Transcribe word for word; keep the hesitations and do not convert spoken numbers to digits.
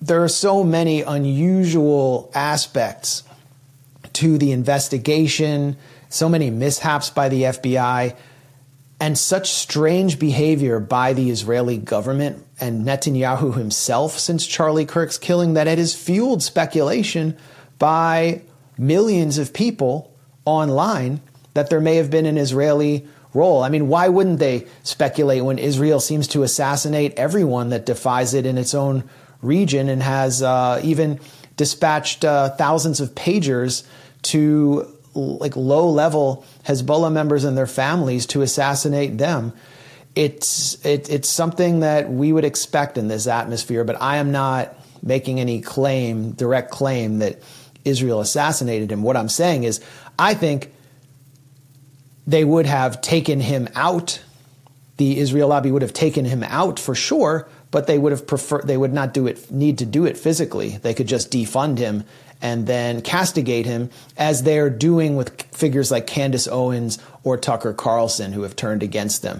there are so many unusual aspects to the investigation, so many mishaps by the F B I, and such strange behavior by the Israeli government and Netanyahu himself since Charlie Kirk's killing that it has fueled speculation by millions of people online that there may have been an Israeli role. I mean, why wouldn't they speculate when Israel seems to assassinate everyone that defies it in its own region and has uh, even dispatched uh, thousands of pagers to like low-level Hezbollah members and their families to assassinate them? It's it, it's something that we would expect in this atmosphere, but I am not making any claim, direct claim, that Israel assassinated him. What I'm saying is, I think they would have taken him out. The Israel lobby would have taken him out for sure, but they would have preferred, they would not do it, need to do it physically. They could just defund him and then castigate him, as they're doing with figures like Candace Owens or Tucker Carlson, who have turned against them.